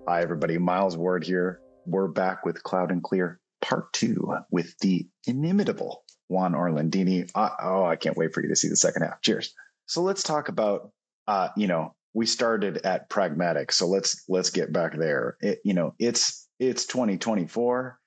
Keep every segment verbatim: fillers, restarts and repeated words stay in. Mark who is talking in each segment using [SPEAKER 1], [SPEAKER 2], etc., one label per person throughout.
[SPEAKER 1] Hi, everybody. Miles Ward here. We're back with Cloud and Clear Part two with the inimitable Juan Orlandini. Uh, oh, I can't wait for you to see the second half. Cheers. So let's talk about, uh, you know, we started at pragmatic. So let's let's get back there. It, you know, it's it's twenty twenty-four,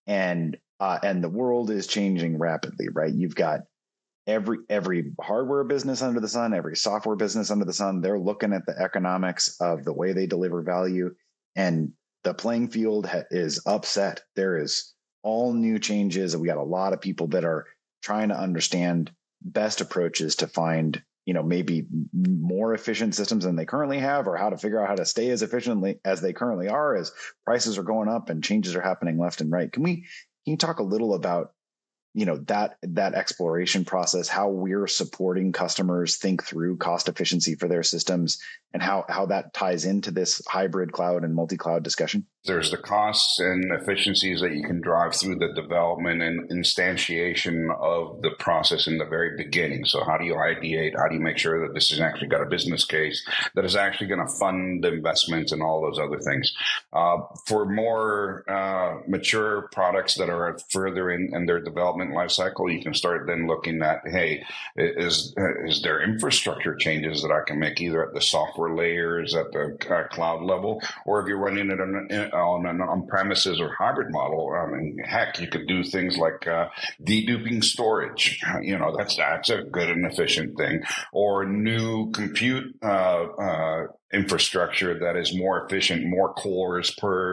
[SPEAKER 1] and uh, and the world is changing rapidly, right? You've got every every hardware business under the sun, every software business under the sun. They're looking at the economics of the way they deliver value. And the playing field ha- is upset. There is all new changes. We got a lot of people that are trying to understand best approaches to find, you know, maybe more efficient systems than they currently have, or how to figure out how to stay as efficiently as they currently are as prices are going up and changes are happening left and right. Can we, can you talk a little about, you know, that that exploration process, how we're supporting customers think through cost efficiency for their systems, and how how that ties into this hybrid cloud and multi-cloud discussion?
[SPEAKER 2] There's the costs and efficiencies that you can drive through the development and instantiation of the process in the very beginning. So how do you ideate? How do you make sure that this has actually got a business case that is actually going to fund investments and all those other things? Uh, for more uh, mature products that are further in, in their development life cycle, you can start then looking at, hey, is, is there infrastructure changes that I can make either at the software layers, at the uh, cloud level, or if you're running it on on an on-premises or hybrid model, I mean, heck, you could do things like uh, deduping storage. You know, that's that's a good and efficient thing. Or new compute uh, uh, infrastructure that is more efficient, more cores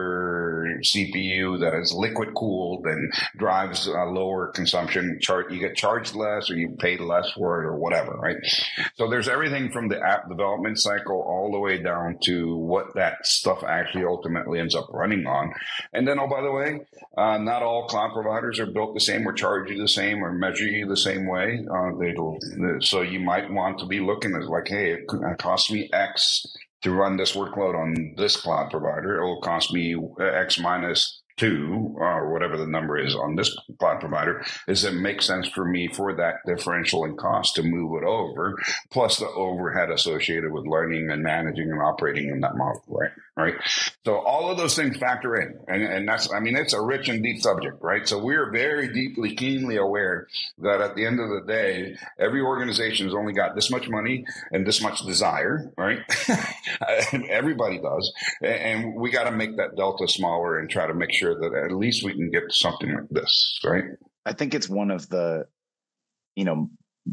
[SPEAKER 2] per C P U, that is liquid cooled and drives a lower consumption. Chart, you get charged less, or you pay less for it, or whatever, right? So there's everything from the app development cycle all the way down to what that stuff actually ultimately ends up running on. And then, oh, by the way, uh, not all cloud providers are built the same or charge you the same or measure you the same way. Uh, they so you might want to be looking at like, hey, it costs me X to run this workload on this cloud provider. It will cost me X minus two, or whatever the number is on this cloud provider. Does it make sense for me for that differential in cost to move it over, plus the overhead associated with learning and managing and operating in that model, right? Right. So all of those things factor in. And, and that's, I mean, it's a rich and deep subject, right? So we're very deeply, keenly aware that at the end of the day, every organization has only got this much money and this much desire, right? And everybody does. And we got to make that delta smaller and try to make sure that at least we can get something like this, right?
[SPEAKER 1] I think it's one of the, you know,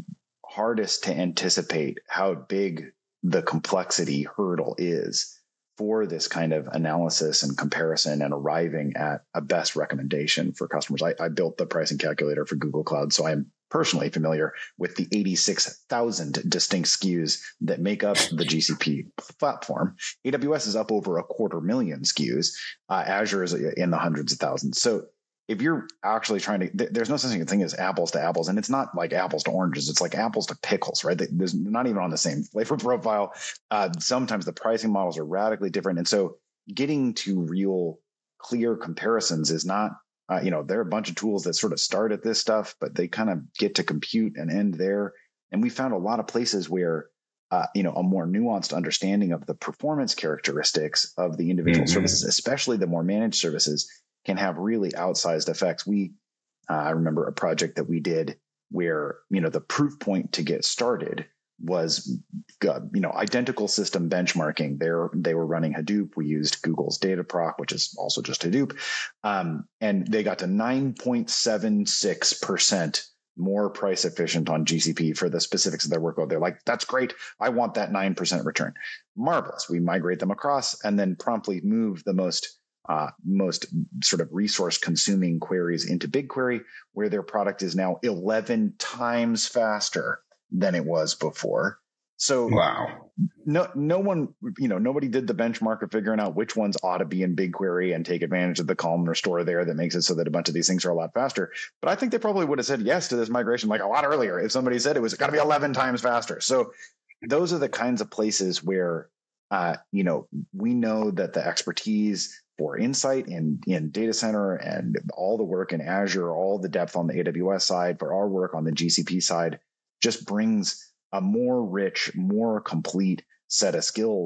[SPEAKER 1] hardest to anticipate how big the complexity hurdle is for this kind of analysis and comparison and arriving at a best recommendation for customers. I, I built the pricing calculator for Google Cloud, so I'm personally familiar with the eighty-six thousand distinct S K Us that make up the G C P platform. A W S is up over a quarter million S K Us. Uh, Azure is in the hundreds of thousands. So if you're actually trying to, there's no such thing as apples to apples, and it's not like apples to oranges. It's like apples to pickles, right? There's not even on the same flavor profile. Uh, sometimes the pricing models are radically different. And so getting to real clear comparisons is not, uh, you know, there are a bunch of tools that sort of start at this stuff, but they kind of get to compute and end there. And we found a lot of places where, uh, you know, a more nuanced understanding of the performance characteristics of the individual mm-hmm. services, especially the more managed services, can have really outsized effects. We, uh, I remember a project that we did where, you know, the proof point to get started was, uh, you know, identical system benchmarking. There, they were running Hadoop. We used Google's Dataproc, which is also just Hadoop. Um, and they got to nine point seven six percent more price efficient on G C P for the specifics of their workload. They're like, that's great. I want that nine percent return. Marvelous. We migrate them across and then promptly move the most Uh, most sort of resource consuming queries into BigQuery, where their product is now eleven times faster than it was before. So
[SPEAKER 2] wow,
[SPEAKER 1] no, no one, you know, nobody did the benchmark of figuring out which ones ought to be in BigQuery and take advantage of the columnar store there that makes it so that a bunch of these things are a lot faster. But I think they probably would have said yes to this migration like a lot earlier if somebody said it was got to be eleven times faster. So those are the kinds of places where, uh, you know, we know that the expertise for Insight in, in data center and all the work in Azure, all the depth on the A W S side, for our work on the G C P side, just brings a more rich, more complete set of skills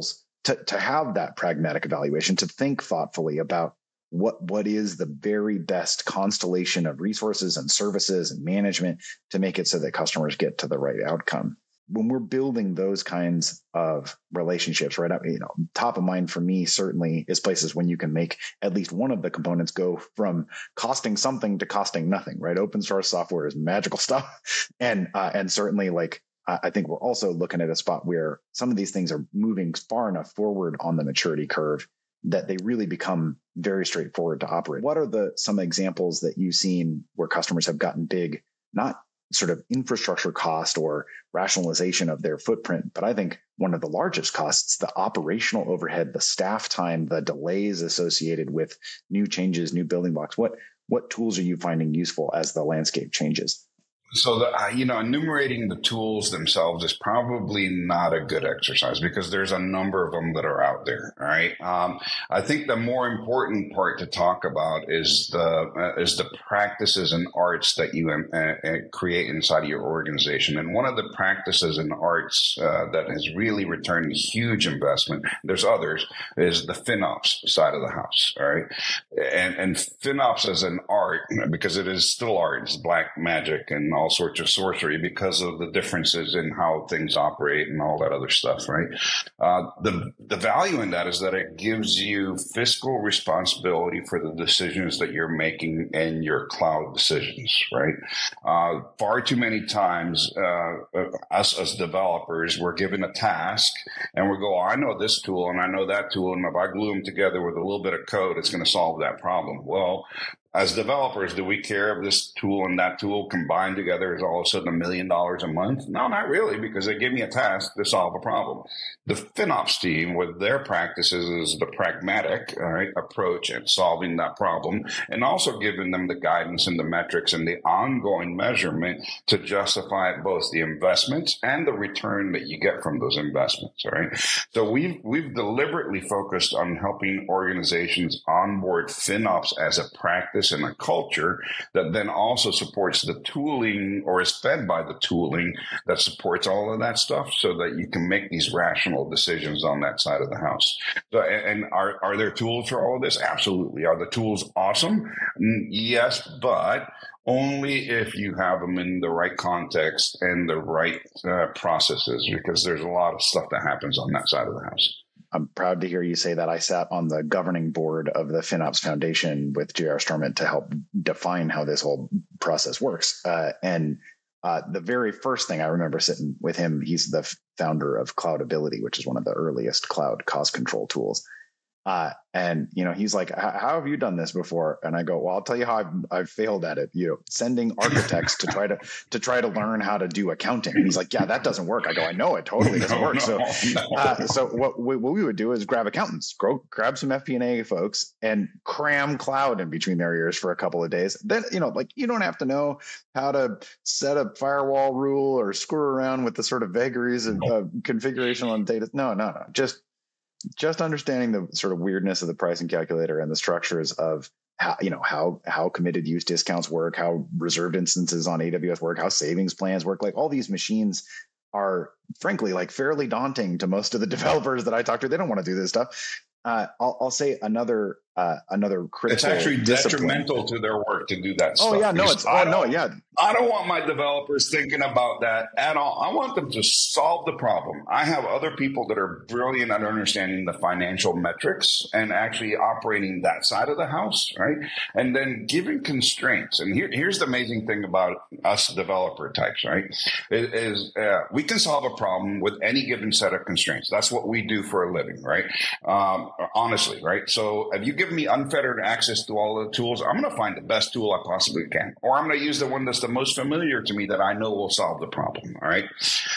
[SPEAKER 1] to, to have that pragmatic evaluation, to think thoughtfully about what what is the very best constellation of resources and services and management to make it so that customers get to the right outcome. When we're building those kinds of relationships, right, you know, top of mind for me certainly is places when you can make at least one of the components go from costing something to costing nothing, right? Open source software is magical stuff. And, uh, and certainly like, I think we're also looking at a spot where some of these things are moving far enough forward on the maturity curve that they really become very straightforward to operate. What are the some examples that you've seen where customers have gotten big, not sort of infrastructure cost or rationalization of their footprint, but I think one of the largest costs, the operational overhead, the staff time, the delays associated with new changes, new building blocks? What what tools are you finding useful as the landscape changes?
[SPEAKER 2] So, the, uh, you know, enumerating the tools themselves is probably not a good exercise because there's a number of them that are out there. All right. Um, I think the more important part to talk about is the uh, is the practices and arts that you uh, uh, create inside of your organization. And one of the practices and arts uh, that has really returned huge investment, there's others, is the FinOps side of the house. All right. And, and FinOps as an art, because it is still art, it's black magic and all sorts of sorcery because of the differences in how things operate and all that other stuff, right? Uh, the the value in that is that it gives you fiscal responsibility for the decisions that you're making in your cloud decisions, right? Uh, far too many times, uh, us as developers, we're given a task and we go, oh, I know this tool and I know that tool, and if I glue them together with a little bit of code, it's going to solve that problem. Well, as developers, do we care if this tool and that tool combined together is all of a sudden a million dollars a month? No, not really, because they give me a task to solve a problem. The FinOps team, with their practices, is the pragmatic all right, approach at solving that problem, and also giving them the guidance and the metrics and the ongoing measurement to justify both the investments and the return that you get from those investments. All right. So we've we've deliberately focused on helping organizations onboard FinOps as a practice and a culture that then also supports the tooling, or is fed by the tooling that supports all of that stuff, so that you can make these rational decisions on that side of the house. So, and are, are there tools for all of this? Absolutely. Are the tools awesome? Yes, but only if you have them in the right context and the right uh, processes, because there's a lot of stuff that happens on that side of the house.
[SPEAKER 1] I'm proud to hear you say that. I sat on the governing board of the FinOps Foundation with J R Storment to help define how this whole process works. Uh, and uh, the very first thing I remember sitting with him, he's the founder of Cloudability, which is one of the earliest cloud cost control tools. Uh, and, you know, he's like, how have you done this before? And I go, well, I'll tell you how I've, I've failed at it. You know, sending architects to try to, to try to learn how to do accounting. And he's like, yeah, that doesn't work. I go, I know it totally doesn't
[SPEAKER 2] no,
[SPEAKER 1] work.
[SPEAKER 2] No,
[SPEAKER 1] so,
[SPEAKER 2] no.
[SPEAKER 1] uh, so what we, what we would do is grab accountants, grow, grab some F P and A folks and cram cloud in between their ears for a couple of days. Then, you know, like you don't have to know how to set a firewall rule or screw around with the sort of vagaries of uh, configuration on data. No, no, no, just, Just understanding the sort of weirdness of the pricing calculator and the structures of how, you know, how, how committed use discounts work, how reserved instances on A W S work, how savings plans work. Like all these machines are frankly like fairly daunting to most of the developers that I talk to. They don't want to do this stuff. Uh, I'll, I'll say another uh, another critical.
[SPEAKER 2] It's actually
[SPEAKER 1] discipline.
[SPEAKER 2] detrimental to their work to do that
[SPEAKER 1] oh,
[SPEAKER 2] stuff.
[SPEAKER 1] Oh yeah, no, it's oh no, yeah.
[SPEAKER 2] I don't want my developers thinking about that at all. I want them to solve the problem. I have other people that are brilliant at understanding the financial metrics and actually operating that side of the house, right? And then giving constraints. And here, here's the amazing thing about us developer types, right? Is, is uh, we can solve a problem with any given set of constraints. That's what we do for a living, right? Um, honestly, right? So if you give me unfettered access to all the tools, I'm going to find the best tool I possibly can, or I'm going to use the one that's the most familiar to me that I know will solve the problem. All right.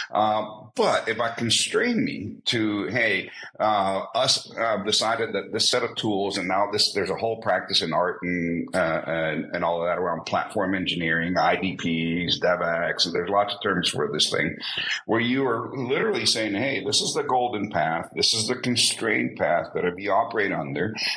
[SPEAKER 2] Um, but if I constrain me to, hey, uh, us uh, decided that this set of tools, and now this, there's a whole practice in art and, uh, and, and all of that around platform engineering, I D Ps, DevX, and there's lots of terms for this thing, where you are literally saying, hey, this is the golden path. This is the constrained path that if you operate under, we know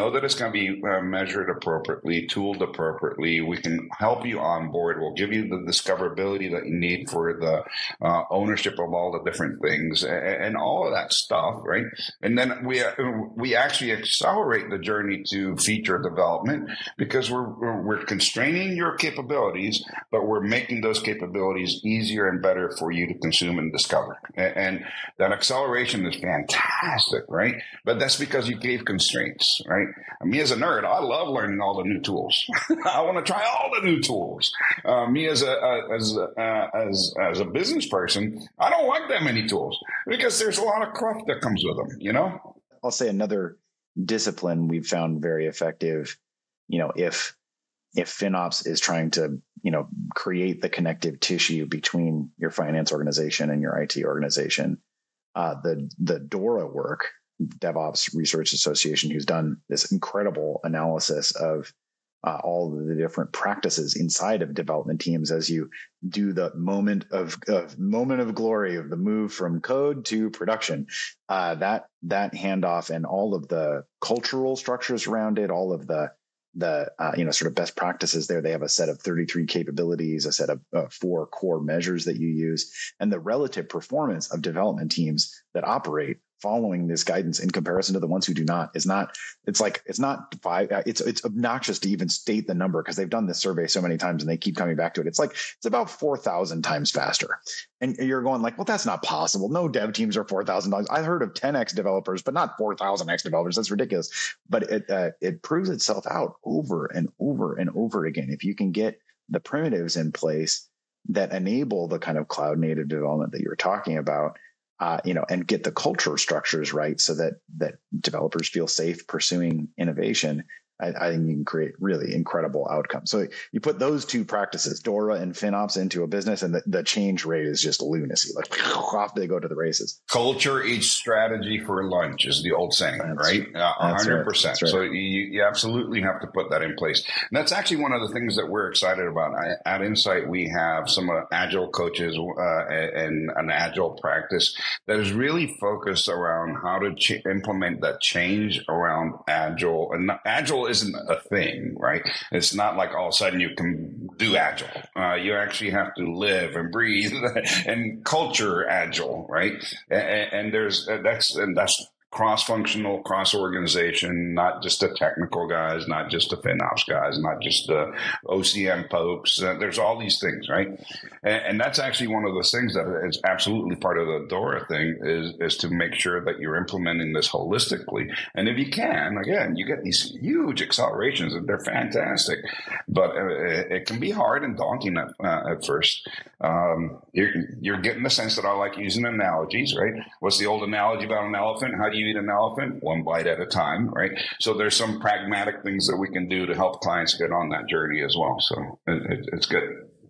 [SPEAKER 2] know that it's going to be uh, measured appropriately, tooled appropriately. We can help you onboard. We'll give you the discoverability that you need for the uh, ownership of all the different things and, and all of that stuff, right? And then we uh, we actually accelerate the journey to feature development because we're we're constraining your capabilities, but we're making those capabilities easier and better for you to consume and discover. And, and that acceleration is fantastic, right? But that's because you gave constraints, right? Me as a nerd, I love learning all the new tools. I want to try all the new tools. Uh, me as a, a as a, uh, as as a business person, I don't like that many tools because there's a lot of crap that comes with them. You know,
[SPEAKER 1] I'll say another discipline we've found very effective. You know, if if FinOps is trying to, you know, create the connective tissue between your finance organization and your I T organization, uh, the the DORA work, DevOps Research Association, who's done this incredible analysis of uh, all of the different practices inside of development teams as you do the moment of, of moment of glory of the move from code to production. Uh, that that handoff and all of the cultural structures around it, all of the the uh, you know sort of best practices there. They have a set of thirty-three capabilities, a set of uh, four core measures that you use, and the relative performance of development teams that operate following this guidance in comparison to the ones who do not is not, it's like, it's not five, it's, it's obnoxious to even state the number because they've done this survey so many times and they keep coming back to it. It's like, it's about four thousand times faster. And you're going like, well, that's not possible. No dev teams are four thousand dollars. I heard of ten X developers, but not four thousand X developers. That's ridiculous. But it, uh, it proves itself out over and over and over again. If you can get the primitives in place that enable the kind of cloud native development that you're talking about, Uh, you know, and get the culture structures right so that that developers feel safe pursuing innovation, I, I think you can create really incredible outcomes. So you put those two practices, DORA and FinOps, into a business, and the, the change rate is just lunacy. Like off they go to the races.
[SPEAKER 2] Culture eats strategy for lunch is the old saying, that's, right? A uh, hundred percent. Right. So you, you absolutely have to put that in place. And that's actually one of the things that we're excited about. I, at Insight, we have some uh, agile coaches uh, and an agile practice that is really focused around how to ch- implement that change around agile. And agile isn't a thing, right? It's not like all of a sudden you can do agile. Uh, you actually have to live and breathe and culture agile, right? And, and there's that's and that's cross-functional, cross-organization, not just the technical guys, not just the FinOps guys, not just the O C M folks. Uh, there's all these things, right? And, and that's actually one of those things that is absolutely part of the DORA thing is, is to make sure that you're implementing this holistically. And if you can, again, you get these huge accelerations and they're fantastic, but uh, it can be hard and daunting at, uh, at first. Um, you're, you're getting the sense that I like using analogies, right? What's the old analogy about an elephant? How do you eat an elephant? One bite at a time, right? So there's some pragmatic things that we can do to help clients get on that journey as well. So it, it, it's good.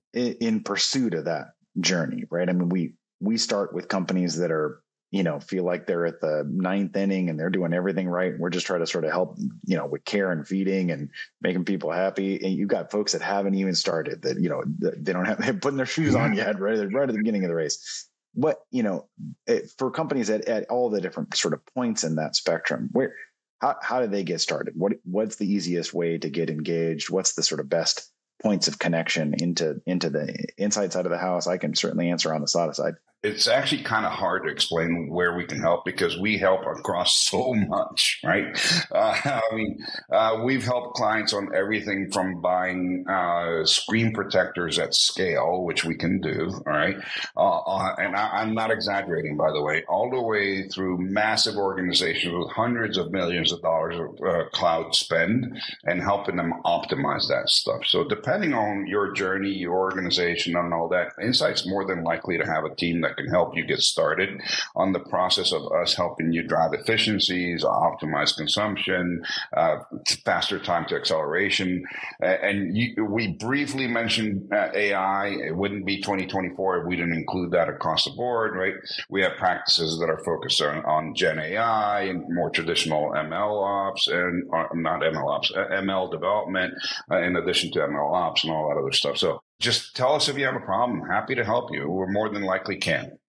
[SPEAKER 1] In pursuit of that journey, right? I mean, we we start with companies that are, you know, feel like they're at the ninth inning and they're doing everything right. We're just trying to sort of help, you know, with care and feeding and making people happy. And you've got folks that haven't even started, that, you know, they don't have, they're putting their shoes on yet, right? They're right at the beginning of the race. What, you know, it, for companies at, at all the different sort of points in that spectrum, where, how, how do they get started? What, what's the easiest way to get engaged? What's the sort of best points of connection into, into the inside side of the house? I can certainly answer on the S A D A side.
[SPEAKER 2] It's actually kind of hard to explain where we can help because we help across so much, right? Uh, I mean, uh, we've helped clients on everything from buying uh, screen protectors at scale, which we can do, all right? Uh, uh, and I, I'm not exaggerating, by the way, all the way through massive organizations with hundreds of millions of dollars of uh, cloud spend and helping them optimize that stuff. So depending on your journey, your organization, and all that, Insight's more than likely to have a team that can help you get started on the process of us helping you drive efficiencies, optimize consumption, uh, faster time to acceleration. Uh, and you, we briefly mentioned uh, A I. It wouldn't be twenty twenty-four if we didn't include that across the board, right? We have practices that are focused on, on Gen A I and more traditional M L ops and uh, not M L ops, uh, M L development, uh, in addition to M L ops and all that other stuff. So just tell us if you have a problem. Happy to help you. We're more than likely can.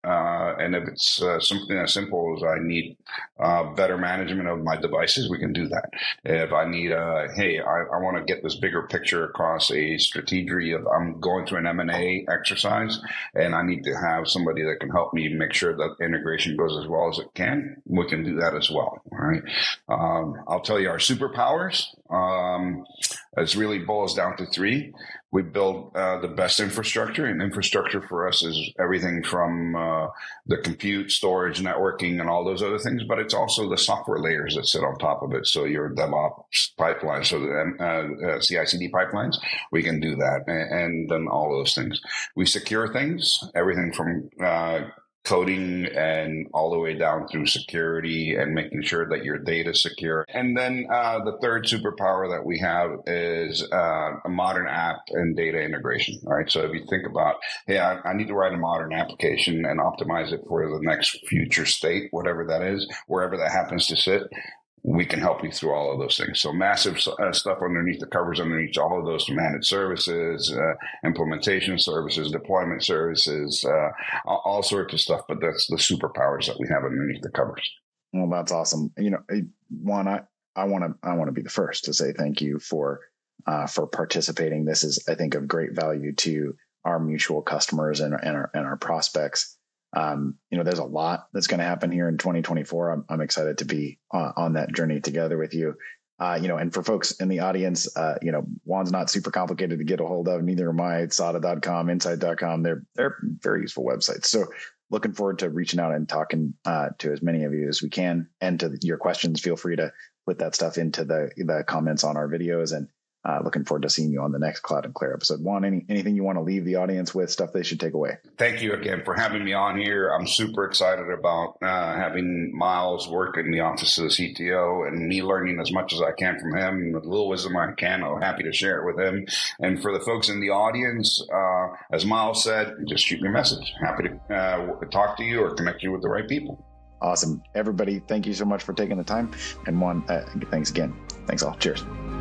[SPEAKER 2] Uh, and if it's uh, something as simple as I need uh, better management of my devices, we can do that. If I need, uh, hey, I, I want to get this bigger picture across a strategy of I'm going through an M and A exercise and I need to have somebody that can help me make sure that integration goes as well as it can, we can do that as well. All right. Um, I'll tell you our superpowers. Um, it really boils down to three. We build uh, the best infrastructure, and infrastructure for us is everything from uh, the compute, storage, networking, and all those other things, but it's also the software layers that sit on top of it. So your DevOps pipelines, so the uh, uh, C I C D pipelines, we can do that, and, and then all those things. We secure things, everything from uh, coding and all the way down through security and making sure that your data is secure. And then uh, the third superpower that we have is uh, a modern app and data integration. All right. So if you think about, hey, I, I need to write a modern application and optimize it for the next future state, whatever that is, wherever that happens to sit, we can help you through all of those things. So massive uh, stuff underneath the covers, underneath all of those managed services, uh, implementation services, deployment services, uh, all, all sorts of stuff. But that's the superpowers that we have underneath the covers.
[SPEAKER 1] Well, that's awesome. You know, Juan, I, I want to, I want to be the first to say thank you for, uh, for participating. This is, I think, of great value to our mutual customers and, and our, and our prospects. Um, you know, there's a lot that's going to happen here in twenty twenty-four. I'm, I'm excited to be uh, on that journey together with you. Uh, you know, and for folks in the audience, uh, you know, Juan's not super complicated to get a hold of. Neither am I. S A D A dot com, Insight dot com. They're, they're very useful websites. So looking forward to reaching out and talking uh, to as many of you as we can. And to your questions, feel free to put that stuff into the, the comments on our videos, and Uh, looking forward to seeing you on the next Cloud and Clear episode. Juan, any, anything you want to leave the audience with, stuff they should take away?
[SPEAKER 2] Thank you again for having me on here. I'm super excited about uh, having Miles work in the office of the C T O and me learning as much as I can from him. And with a little wisdom I can, I'm happy to share it with him. And for the folks in the audience, uh, as Miles said, just shoot me a message. Happy to uh, talk to you or connect you with the right people.
[SPEAKER 1] Awesome. Everybody, thank you so much for taking the time. And Juan, uh, thanks again. Thanks all. Cheers.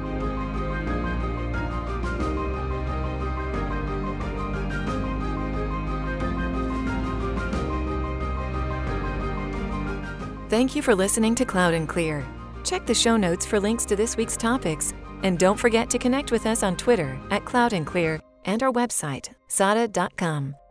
[SPEAKER 3] Thank you for listening to Cloud and Clear. Check the show notes for links to this week's topics. And don't forget to connect with us on Twitter at Cloud and Clear and our website, S A D A dot com.